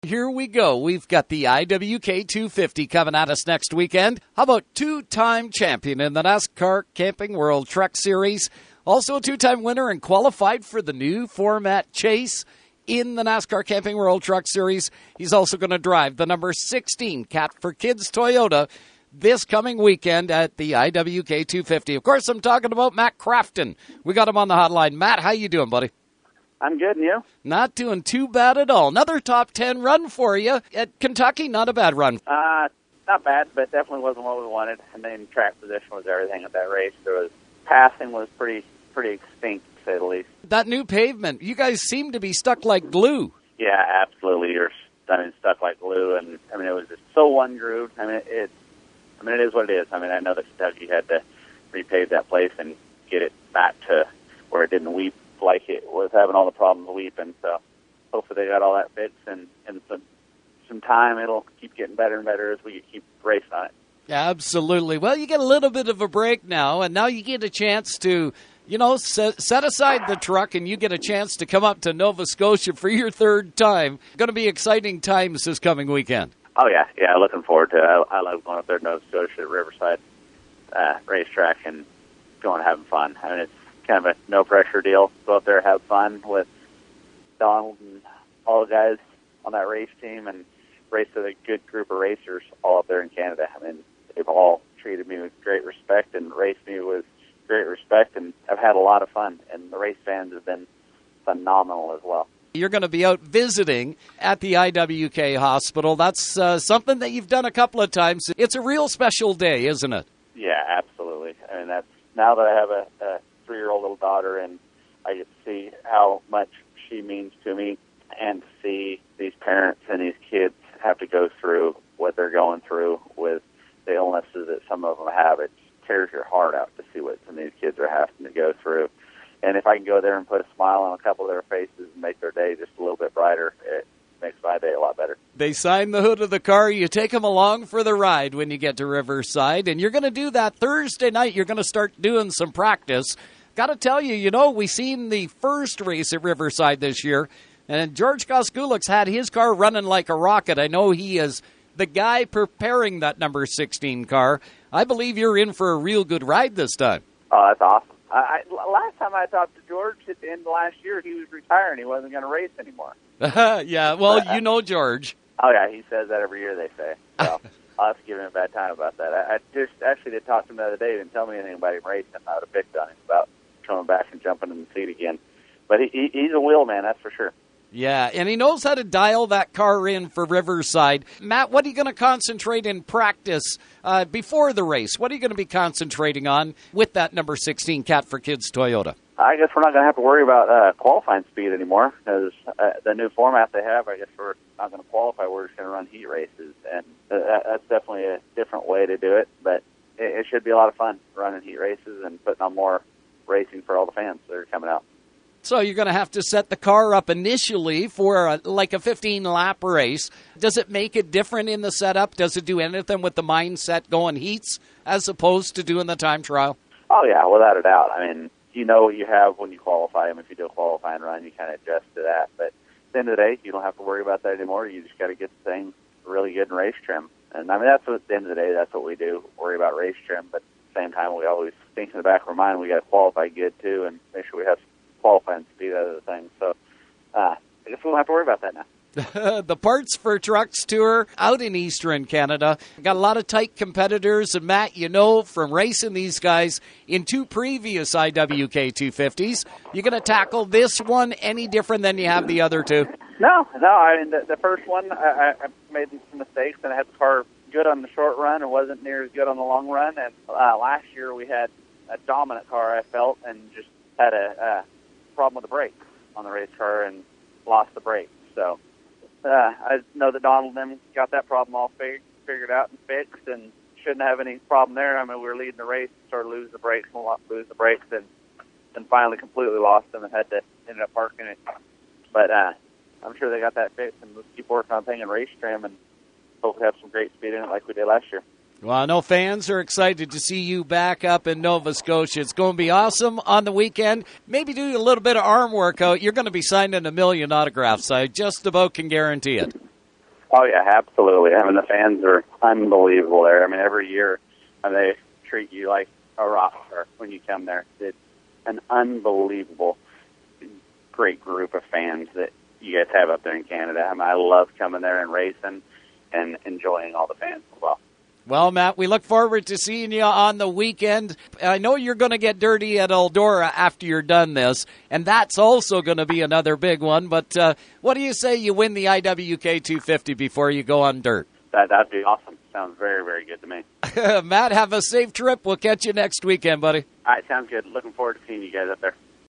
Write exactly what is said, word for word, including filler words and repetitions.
Here we go. We've got the I W K two fifty coming at us next weekend. How about two-time champion in the NASCAR Camping World Truck Series? Also a two-time winner and qualified for the new format chase in the NASCAR Camping World Truck Series. He's also going to drive the number sixteen Cat for Kids Toyota this coming weekend at the I W K two fifty. Of course, I'm talking about Matt Crafton. We got him on the hotline. Matt, how you doing, buddy? I'm good, and you? Not doing too bad at all. Another top ten run for you at Kentucky. Not a bad run. Uh, not bad, but definitely wasn't what we wanted. And then track position was everything at that race. There was passing was pretty pretty extinct, to say the least. That new pavement, you guys seem to be stuck like glue. Yeah, absolutely. You're I mean, stuck like glue, and I mean it was just so one grooved. I mean it, it. I mean it is what it is. I mean I know that Kentucky had to repave that place and get it back to where it didn't weep like it was having all the problems weeping. So hopefully they got all that fixed, and in some some time it'll keep getting better and better as we keep racing on it. Absolutely. Well, you get a little bit of a break now, and now you get a chance to, you know, set, set aside the truck, and you get a chance to come up to Nova Scotia for your third time. Going to be exciting times this coming weekend. Oh, yeah. Yeah, looking forward to it. I, I love going up there to Nova Scotia at Riverside uh, racetrack and going and having fun. I mean, it's kind of a no-pressure deal. Go up there, have fun with Donald and all the guys on that race team, and race with a good group of racers all up there in Canada. I mean, they've all treated me with great respect and raced me with great respect, and I've had a lot of fun, and the race fans have been phenomenal as well. You're going to be out visiting at the I W K hospital. That's uh, something that you've done a couple of times. It's a real special day, isn't it? Yeah, absolutely. I mean, that's now that I have a, a three-year-old little daughter, and I get to see how much she means to me, and to see these parents and these kids have to go through what they're going through with the illnesses that some of them have. It tears your heart out to see what some of these kids are having to go through. And if I can go there and put a smile on a couple of their faces and make their day just a little bit brighter, it makes my day a lot better. They sign the hood of the car. You take them along for the ride when you get to Riverside, and you're going to do that Thursday night. You're going to start doing some practice. Got to tell you, you know, we seen the first race at Riverside this year, and George Koskulek's had his car running like a rocket. I know he is the guy preparing that number sixteen car. I believe you're in for a real good ride this time. Oh, that's awesome. I, I, last time I talked to George at the end of last year, he was retiring. He wasn't going to race anymore. Yeah, well, you know George. Oh, yeah, he says that every year, they say. So I'll have to give him a bad time about that. I, I just actually did talk to him the other day. He didn't tell me anything about him racing. I would have picked on him about coming back and jumping in the seat again. But he, he, he's a wheel man, that's for sure. Yeah, and he knows how to dial that car in for Riverside. Matt, what are you going to concentrate in practice uh, before the race? What are you going to be concentrating on with that number sixteen Cat for Kids Toyota? I guess we're not going to have to worry about uh, qualifying speed anymore, because uh, the new format they have, I guess we're not going to qualify. We're just going to run heat races, and uh, that's definitely a different way to do it, but it, it should be a lot of fun running heat races and putting on more racing for all the fans that are coming out. So you're going to have to set the car up initially for a, like a fifteen-lap race. Does it make it different in the setup? Does it do anything with the mindset going heats as opposed to doing the time trial? Oh, yeah, without a doubt. I mean, you know what you have when you qualify them. If you do a qualifying run, you kind of adjust to that. But at the end of the day, you don't have to worry about that anymore. You just got to get the thing really good in race trim. And, I mean, that's what, at the end of the day, that's what we do, worry about race trim. But at the same time, we always think in the back of our mind we got to qualify good, too, and make sure we have qualifying speed out of the thing. So uh, I guess we don't have to worry about that now. The Parts for Trucks Tour out in Eastern Canada. Got a lot of tight competitors. And, Matt, you know from racing these guys in two previous I W K two fifties, you're going to tackle this one any different than you have the other two? No, no. I mean, the, the first one, I, I made some mistakes, and I had the car good on the short run and wasn't near as good on the long run. And uh, last year we had a dominant car, I felt, and just had a uh, problem with the brakes on the race car and lost the brakes. So uh, I know that Donald and them got that problem all fig- figured out and fixed, and shouldn't have any problem there. I mean, we were leading the race, started losing the brakes, and lose the brakes, and then finally completely lost them and had to ended up parking it. But uh, I'm sure they got that fixed, and we'll keep working on thing in race trim and hopefully have some great speed in it like we did last year. Well, I know fans are excited to see you back up in Nova Scotia. It's going to be awesome on the weekend. Maybe do a little bit of arm workout. You're going to be signing a million autographs. I just about can guarantee it. Oh, yeah, absolutely. I mean, the fans are unbelievable there. I mean, every year uh, they treat you like a rock star when you come there. It's an unbelievable, great group of fans that you guys have up there in Canada. I mean, I love coming there and racing and enjoying all the fans as well. Well, Matt, we look forward to seeing you on the weekend. I know you're going to get dirty at Eldora after you're done this, and that's also going to be another big one. But uh, what do you say you win the I W K two fifty before you go on dirt? That, that'd be awesome. Sounds very, very good to me. Matt, have a safe trip. We'll catch you next weekend, buddy. All right, sounds good. Looking forward to seeing you guys up there.